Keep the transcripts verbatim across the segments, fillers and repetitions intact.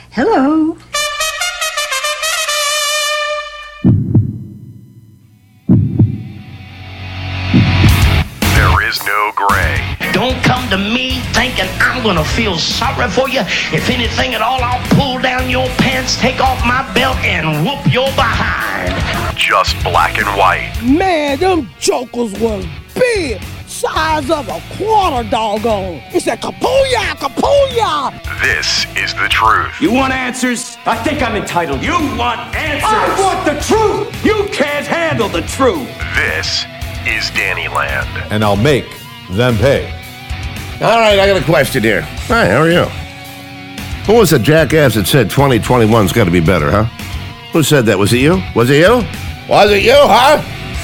Hello. There is no gray. Don't come to me thinking I'm gonna feel sorry for you. If anything at all, I'll pull down your pants, take off my belt, and whoop your behind. Just black and white. Man, them jokers was big. Size of a quarter, doggone. It said kapooyah, kapooyah. This is the truth. You want answers? I think I'm entitled. You want answers? I want the truth. You can't handle the truth. This is Danny Land. And I'll make them pay. All right, I got a question here. Hi, how are you? Who was the jackass that said twenty twenty-one's got to be better, huh? Who said that? Was it you? Was it you? Was it you, huh?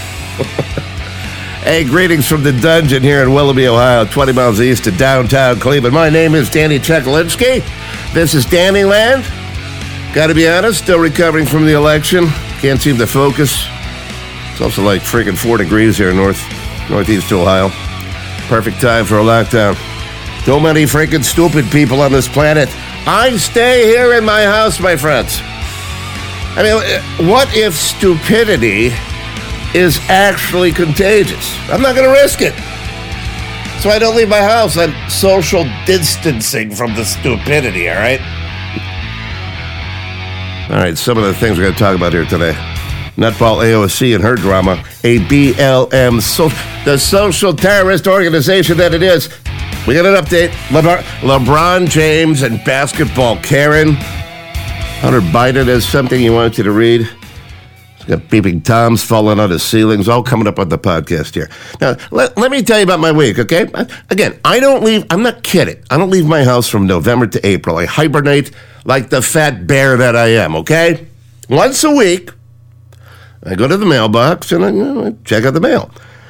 Hey, greetings from the dungeon here in Willoughby, Ohio, twenty miles east of downtown Cleveland. My name is Danny Chekalinsky. This is Danny Land. Got to be honest, still recovering from the election. Can't seem to focus. It's also like freaking four degrees here in north, northeast Ohio. Perfect time for a lockdown. Too many freaking stupid people on this planet. I stay here in my house, my friends. I mean, what if stupidity is actually contagious? I'm not going to risk it. So I don't leave my house. I'm social distancing from the stupidity, all right? All right, some of the things we're going to talk about here today. Nutball A O C and her drama, a B L M, so, the social terrorist organization that it is. We got an update. LeBron, LeBron James and basketball Karen. Hunter Biden has something he wants you to read. He's got peeping Toms falling out of ceilings, all coming up on the podcast here. Now, let, let me tell you about my week, okay? Again, I don't leave, I'm not kidding. I don't leave my house from November to April. I hibernate like the fat bear that I am, okay? Once a week, I go to the mailbox and I, you know, I check out the mail.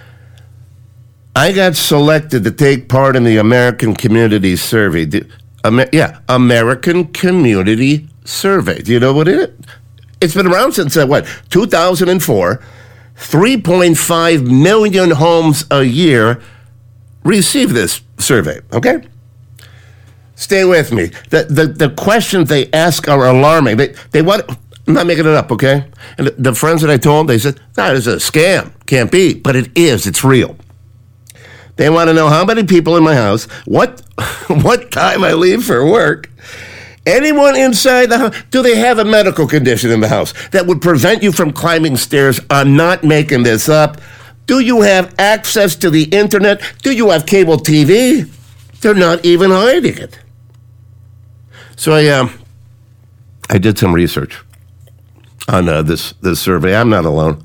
I got selected to take part in the American Community Survey. The, Amer, yeah, American Community Survey. Do you know what it is? It's been around since, uh, what, two thousand four. three point five million homes a year receive this survey, okay? Stay with me. The, the, the questions they ask are alarming. They, they want... I'm not making it up, okay? And the, the friends that I told, they said, no, it's a scam. Can't be. But it is. It's real. They want to know how many people in my house, what what time I leave for work, anyone inside the house, do they have a medical condition in the house that would prevent you from climbing stairs? I'm not making this up. Do you have access to the internet? Do you have cable T V? They're not even hiding it. So I, um, I did some research on uh, this this survey. I'm not alone.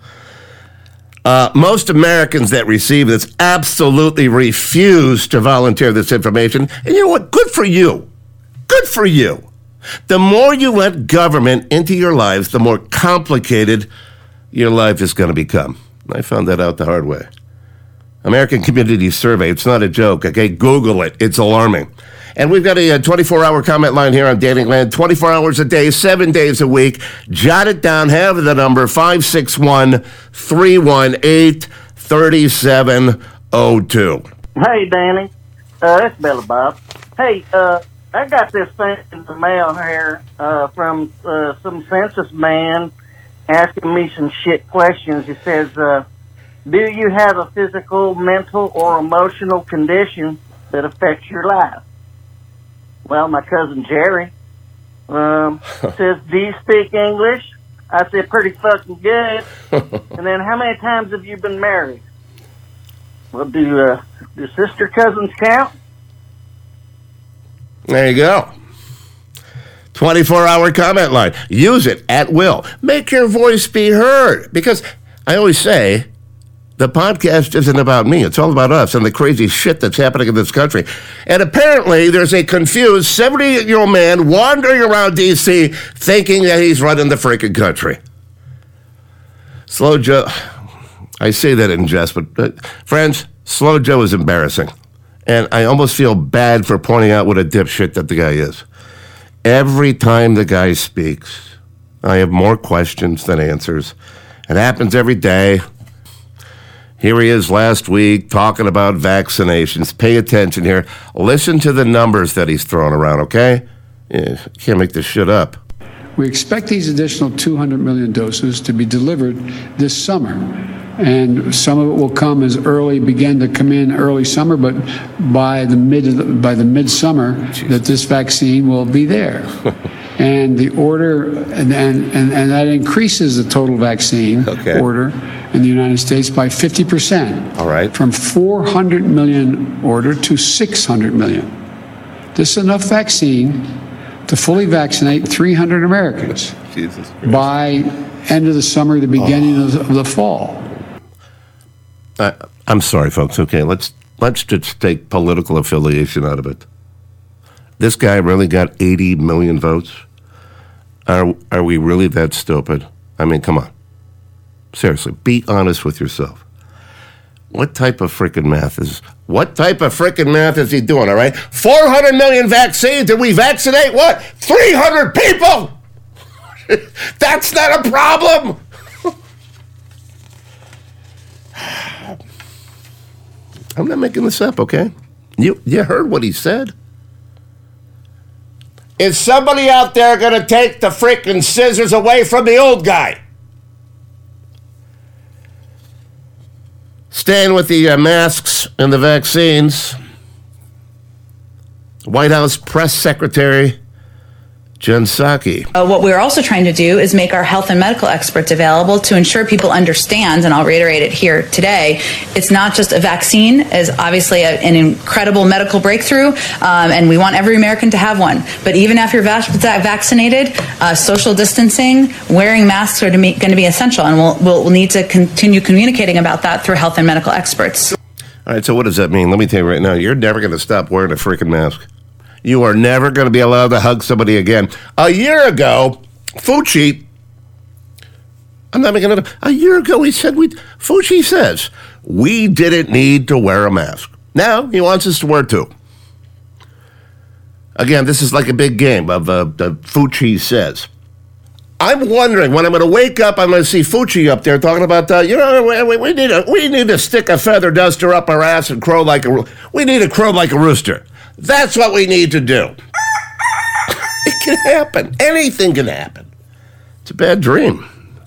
Uh, most Americans that receive this absolutely refuse to volunteer this information. And you know what? Good for you. Good for you. The more you let government into your lives, the more complicated your life is going to become. I found that out the hard way. American Community Survey. It's not a joke, okay? Google it. It's alarming. And we've got a twenty-four hour comment line here on Danny Land, twenty-four hours a day, seven days a week. Jot it down. Have the number five six one, three one eight, three seven zero two. Hey, Danny. Uh, it's Billy Bob. Hey, uh, I got this thing in the mail here uh, from uh, some census man asking me some shit questions. He says, uh, do you have a physical, mental, or emotional condition that affects your life? Well, my cousin Jerry um, says, do you speak English? I said, pretty fucking good. And then, how many times have you been married? Well, do, uh, do sister cousins count? There you go. twenty-four hour comment line. Use it at will. Make your voice be heard. Because I always say, the podcast isn't about me. It's all about us and the crazy shit that's happening in this country. And apparently there's a confused seventy-year-old man wandering around D C thinking that he's running the freaking country. Slow Joe, I say that in jest, but uh, friends, Slow Joe is embarrassing. And I almost feel bad for pointing out what a dipshit that the guy is. Every time the guy speaks, I have more questions than answers. It happens every day. Here he is last week talking about vaccinations. Pay attention here. Listen to the numbers that he's throwing around, okay? Yeah, can't make this shit up. We expect these additional two hundred million doses to be delivered this summer. And some of it will come as early, begin to come in early summer, but by the mid by the midsummer, that this vaccine will be there. And the order, and, and, and, and that increases the total vaccine okay. order in the United States by fifty percent. All right. From four hundred million order to six hundred million. This is enough vaccine to fully vaccinate three hundred Americans Jesus Christ. by end of the summer, the beginning oh. of, the, of the fall. Uh, I'm sorry, folks. Okay, let's let's just take political affiliation out of it. This guy really got eighty million votes. Are are we really that stupid? I mean, come on. Seriously, be honest with yourself. What type of freaking math is? What type of freaking math is he doing? All right, four hundred million vaccines. Did we vaccinate what? three hundred people. That's not a problem. I'm not making this up, okay? You you heard what he said. Is somebody out there going to take the freaking scissors away from the old guy? Staying with the uh, masks and the vaccines, White House Press Secretary Jen Psaki. Uh, what we're also trying to do is make our health and medical experts available to ensure people understand, and I'll reiterate it here today, it's not just a vaccine, is obviously a, an incredible medical breakthrough, um, and we want every American to have one. But even after you're vac- vaccinated, uh, social distancing, wearing masks are going to be essential, and we'll, we'll, we'll need to continue communicating about that through health and medical experts. All right, so what does that mean? Let me tell you right now, you're never going to stop wearing a freaking mask. You are never going to be allowed to hug somebody again. A year ago, Fauci, I'm not making it up. A year ago, he said, we, Fauci says, we didn't need to wear a mask. Now, he wants us to wear two. Again, this is like a big game of uh, the Fauci says. I'm wondering, when I'm going to wake up, I'm going to see Fauci up there talking about, uh, you know, we, we, need a, we need to stick a feather duster up our ass and crow like a, we need to crow like a rooster. That's what we need to do. It can happen. Anything can happen. It's a bad dream.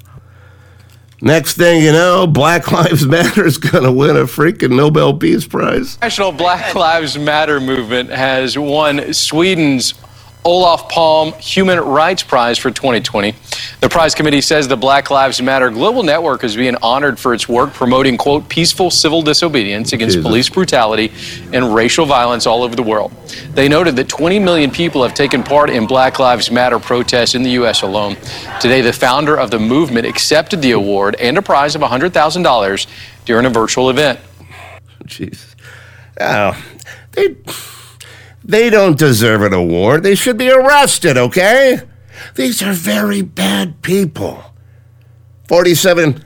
Next thing you know, Black Lives Matter is going to win a freaking Nobel Peace Prize. National Black Lives Matter movement has won Sweden's Olof Palme Human Rights Prize for twenty twenty. The prize committee says the Black Lives Matter Global Network is being honored for its work promoting, quote, peaceful civil disobedience against Jesus. police brutality and racial violence all over the world. They noted that twenty million people have taken part in Black Lives Matter protests in the U S alone. Today, the founder of the movement accepted the award and a prize of one hundred thousand dollars during a virtual event. Jeez. Oh, they... They don't deserve an award. They should be arrested, okay? These are very bad people. forty-seven,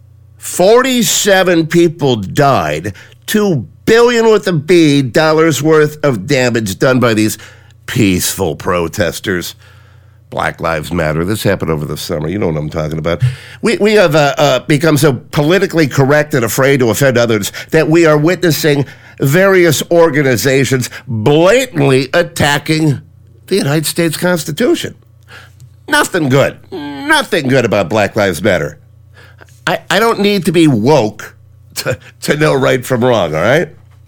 forty-seven people died. Two billion with a B dollars worth of damage done by these peaceful protesters. Black Lives Matter. This happened over the summer. You know what I'm talking about. We we have uh, uh, become so politically correct and afraid to offend others that we are witnessing various organizations blatantly attacking the United States Constitution. Nothing good. Nothing good about Black Lives Matter. I, I don't need to be woke to, to know right from wrong, all right?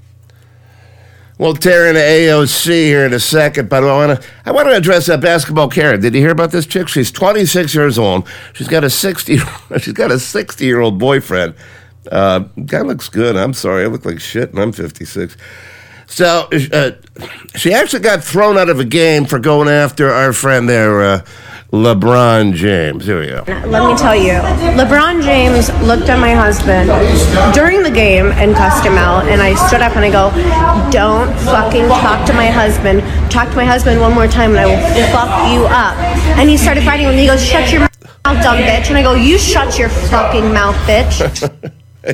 We'll tear into A O C here in a second, but I want to I want to address that basketball Karen. Did you hear about this chick? She's twenty-six years old. She's got a sixty she's got a sixty-year-old boyfriend. Uh, guy looks good. I'm sorry, I look like shit, and I'm fifty-six. So uh, she actually got thrown out of a game for going after our friend there, uh, LeBron James. Here we go. Let me tell you, LeBron James looked at my husband during the game and cussed him out, and I stood up and I go, don't fucking talk to my husband. Talk to my husband one more time and I will fuck you up. And he started fighting with me. He goes, shut your mouth, dumb bitch. And I go, you shut your fucking mouth, bitch.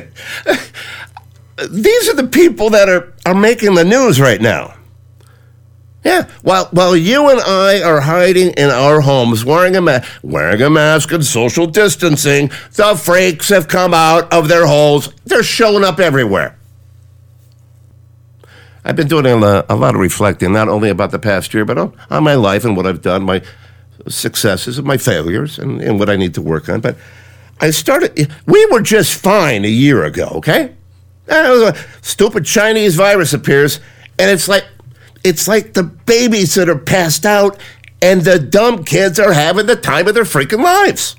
These are the people that are, are making the news right now. Yeah, while while you and I are hiding in our homes wearing a ma- wearing a mask and social distancing, the freaks have come out of their holes. They're showing up everywhere. I've been doing a, a lot of reflecting, not only about the past year, but on, on my life and what I've done, my successes and my failures, and, and what I need to work on. But I started, we were just fine a year ago, okay? A stupid Chinese virus appears, and it's like, it's like the babies that are passed out, and the dumb kids are having the time of their freaking lives.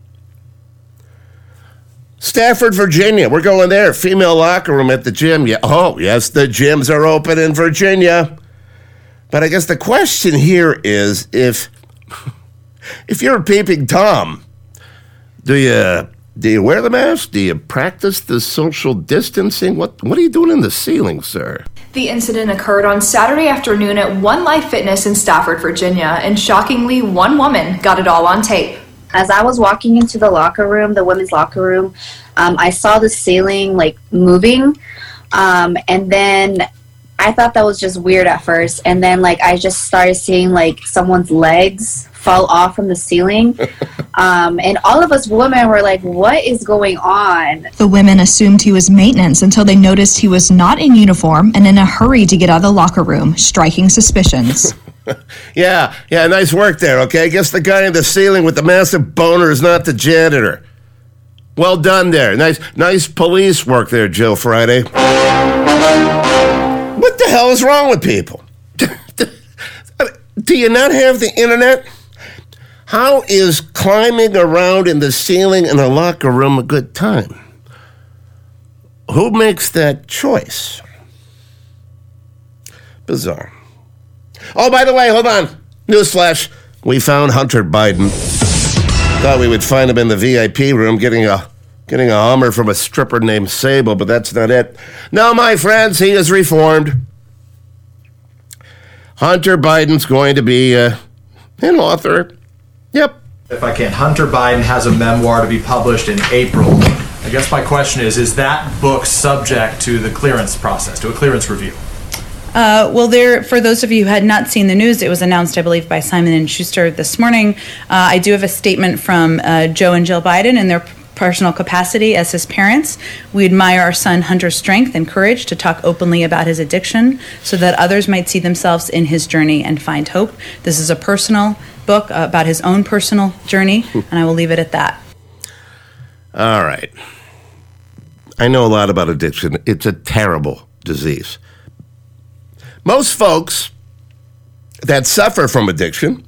Stafford, Virginia. We're going there. Female locker room at the gym. Yeah. Oh, yes, the gyms are open in Virginia. But I guess the question here is if if you're a peeping Tom, do you do you wear the mask? Do you practice the social distancing? What what are you doing in the ceiling, sir? The incident occurred on Saturday afternoon at One Life Fitness in Stafford, Virginia, and shockingly, one woman got it all on tape. As I was walking into the locker room, the women's locker room, um, I saw the ceiling like moving, um, and then I thought that was just weird at first, and then like I just started seeing like someone's legs fall off from the ceiling, um, and all of us women were like, "What is going on?" The women assumed he was maintenance until they noticed he was not in uniform and in a hurry to get out of the locker room, striking suspicions. yeah, yeah, nice work there, okay? I guess the guy in the ceiling with the massive boner is not the janitor. Well done there. Nice nice police work there, Joe Friday. What the hell is wrong with people? Do you not have the internet? How is climbing around in the ceiling in a locker room a good time? Who makes that choice? Bizarre. Oh, by the way, hold on. Newsflash. We found Hunter Biden. Thought we would find him in the V I P room getting a getting a Hummer from a stripper named Sable, but that's not it. No, my friends, he is reformed. Hunter Biden's going to be uh, an author. Yep. If I can, Hunter Biden has a memoir to be published in April. I guess my question is, is that book subject to the clearance process, to a clearance review? Uh, well, there, for those of you who had not seen the news, it was announced, I believe, by Simon and Schuster this morning. Uh, I do have a statement from uh, Joe and Jill Biden in their personal capacity as his parents. We admire our son Hunter's strength and courage to talk openly about his addiction so that others might see themselves in his journey and find hope. This is a personal book about his own personal journey, and I will leave it at that. All right. I know a lot about addiction. It's a terrible disease. Most folks that suffer from addiction,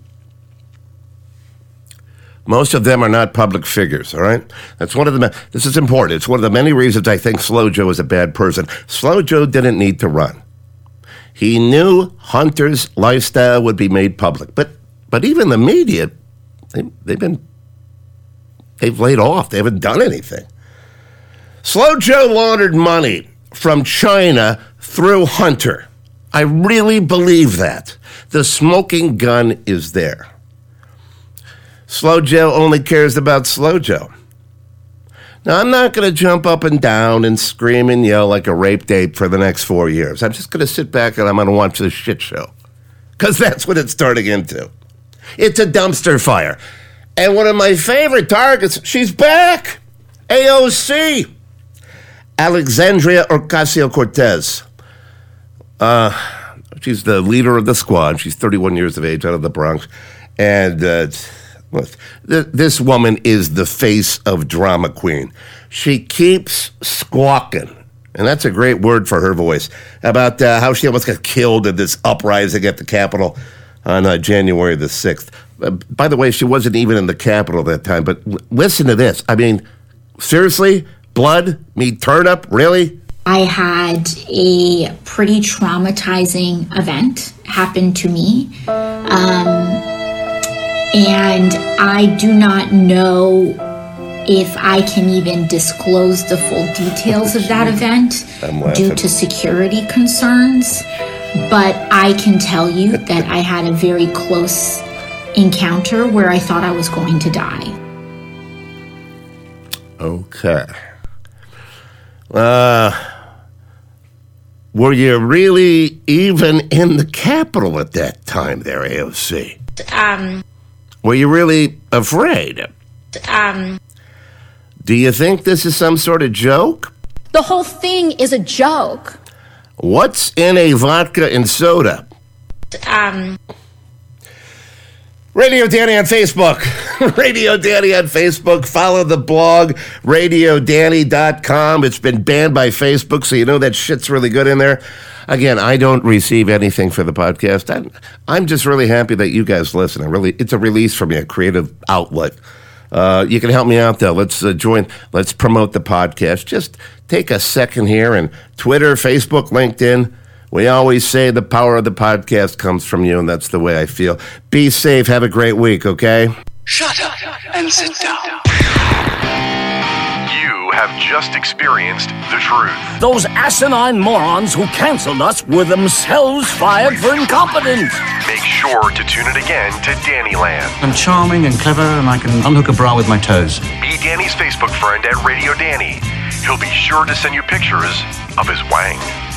most of them are not public figures, all right? That's one of the, this is important. It's one of the many reasons I think Slow Joe is a bad person. Slow Joe didn't need to run. He knew Hunter's lifestyle would be made public. But but even the media, they, they've been, they've laid off. They haven't done anything. Slow Joe laundered money from China through Hunter. I really believe that. The smoking gun is there. Slow Joe only cares about Slow Joe. Now, I'm not going to jump up and down and scream and yell like a rape ape for the next four years. I'm just going to sit back and I'm going to watch this shit show. Because that's what it's turning into. It's a dumpster fire. And one of my favorite targets, she's back. A O C. Alexandria Ocasio-Cortez. Uh, she's the leader of the squad. She's thirty-one years of age, out of the Bronx. And uh, this woman is the face of drama queen. She keeps squawking, and that's a great word for her voice, about uh, how she almost got killed in this uprising at the Capitol on uh, January the sixth. Uh, by the way, she wasn't even in the Capitol at that time, but l- listen to this. I mean, seriously? Blood? Meat turnip? Really? I had a pretty traumatizing event happen to me. Um, and I do not know if I can even disclose the full details of that event due to security concerns. But I can tell you that I had a very close encounter where I thought I was going to die. Okay. Uh, were you really even in the Capitol at that time there, A O C? Um... Were you really afraid? Um... Do you think this is some sort of joke? The whole thing is a joke. What's in a vodka and soda? Um... Radio Danny on Facebook. Radio Danny on Facebook. Follow the blog, radio danny dot com. It's been banned by Facebook, so you know that shit's really good in there. Again, I don't receive anything for the podcast. I'm, I'm just really happy that you guys listen. I really, it's a release for me, a creative outlet. Uh, you can help me out, though. Let's uh, join. Let's promote the podcast. Just take a second here, and Twitter, Facebook, LinkedIn. We always say the power of the podcast comes from you, and that's the way I feel. Be safe. Have a great week, okay? Shut up and sit down. You have just experienced the truth. Those asinine morons who canceled us were themselves fired for incompetence. Make sure to tune in again to Dannyland. I'm charming and clever, and I can unhook a bra with my toes. Be Danny's Facebook friend at Radio Danny. He'll be sure to send you pictures of his wang.